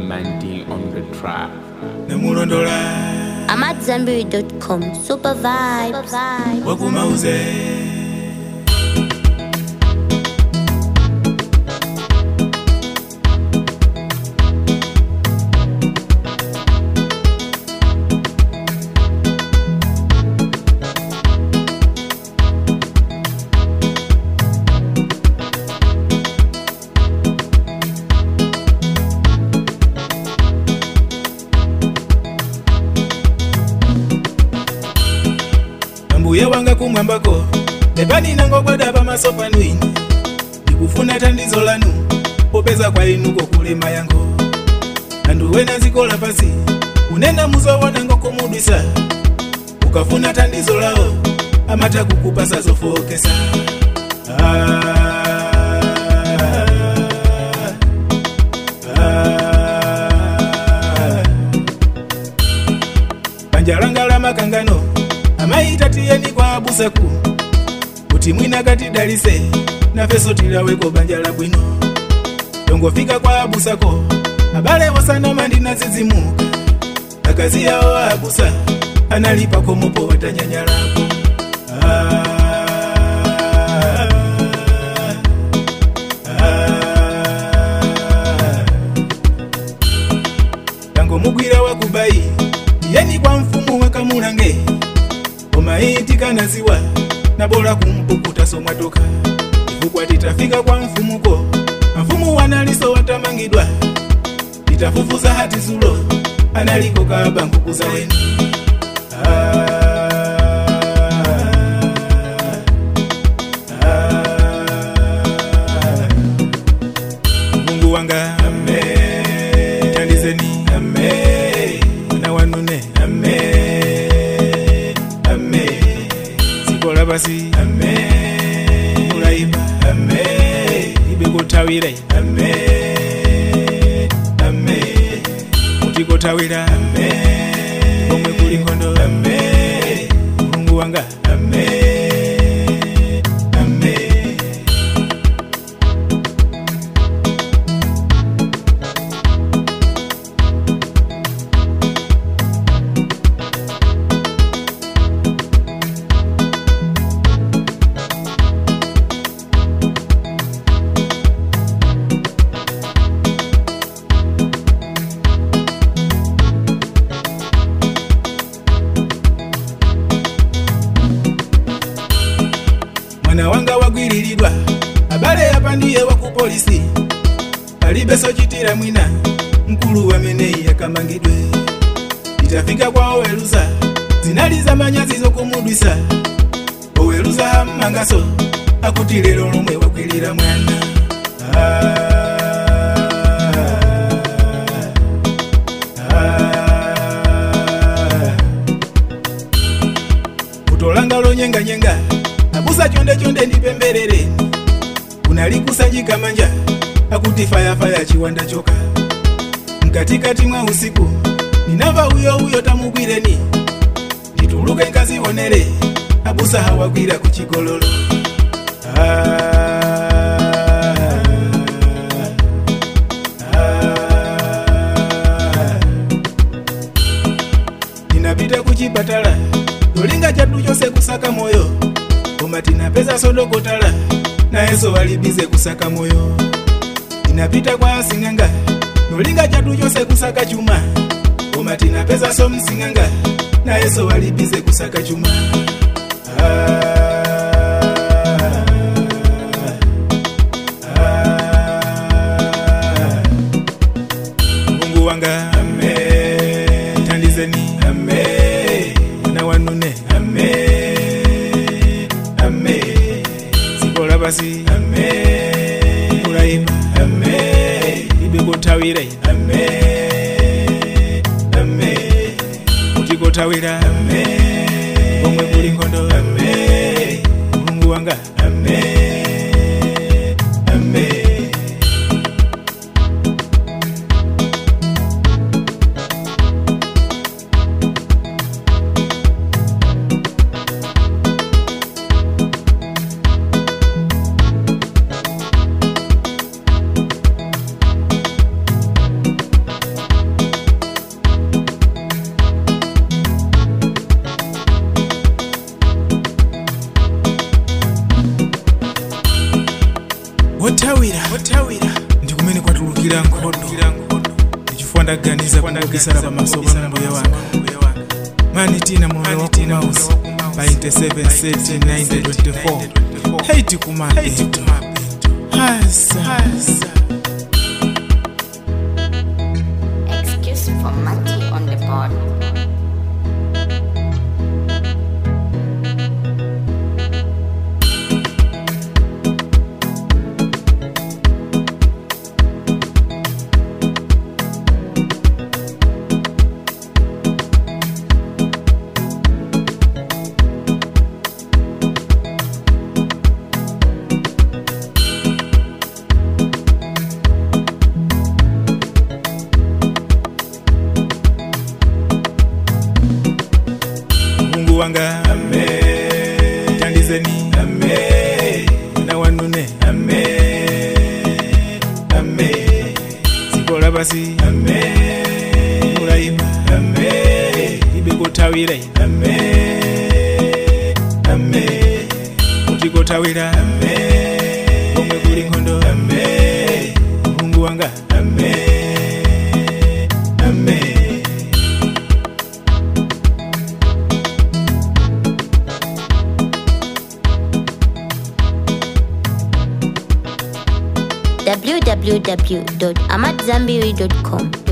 Mandy on the track. I'm at Zenberry.com. Super vibes. Wakumauze. Mbuye wanga kumwambako Nebani nango gwada pa masopa nuini Nikufuna tandizo lanu Popeza kwa inuko kulema yango Nanduwe nazikola pasi Unena muzowa nango kumudwisa Ukafuna tandizo lao Amata kukupasa zofokesa Panjarangala makangano Amaitatieni kwa abusaku Kuti mwina kati dalise Na feso tilaweko banjala bwino Dongo fika kwa abusako Abale wasana mandi na zizimuka Akazi yao abusa Analipa komopo watanyanyalapo Tango mugwira wakubai Yeni kwa mfumu wakamulange Omaitika naziwa na bora kumpukuta somatoka Ifukwa titafika kwa mfumuko Mfumu wanaliso watamangidwa Titafufuza hati zulo Analiko kaba nkukuza weni Mungu wanga ame Tandizeni ame Na wanune ame Basi ame Muraiba ame Ibeko tawire ame Ame Utiko tawira ame Omwe kulingondo ame Mungu wanga ame Ame Mwana wanga wagwiriridwa Abale yapandiye wakupolisi Alibeso chitira mwina Mkulu wa menei ya kamangidwe Itafika kwa oweluza Zinaliza manyazi zo kumudwisa Oweluza hamangaso Akutilelo lumwe wakwilira mwana Kutolanga lo nyenga nyenga Abusa chonde chonde nipemberere Unalikusanyika manja Akuti faya faya chiwanda choka Mkatikati mwa usiku Ninava huyo tamugwireni Nituluke nkazi onere Abusa hawagwira kuchigololo Ninapita kuchipatala Yolinga chatu chose kusaka moyo Omatina pesa sodokotala Na eso walibize kusaka moyo Inapita kwa singanga Yolinga chatu chose kusaka chuma Omatina pesa so msinganga Na eso walibize kusaka chuma Mungu wanga ame Tandizeni ame Na wanune ame Ame Sikola basi ame Muraiba ame Ibeko tawire ame Ame Utiko tawira ame Omwe kulingondo ame Mungu wanga ame Ame ekifo ndaganiza kukisala pamasoba mbuye wanga mani tina mwoyo wakumausi pa 27 haiti kumapeto hasa Excuse for Mati on the board. wanga tandizeni na wanune sikola basi mulaima ibekotawira utikotawira omwe kuli nkondo Mungu wanga www.amatzambiri.com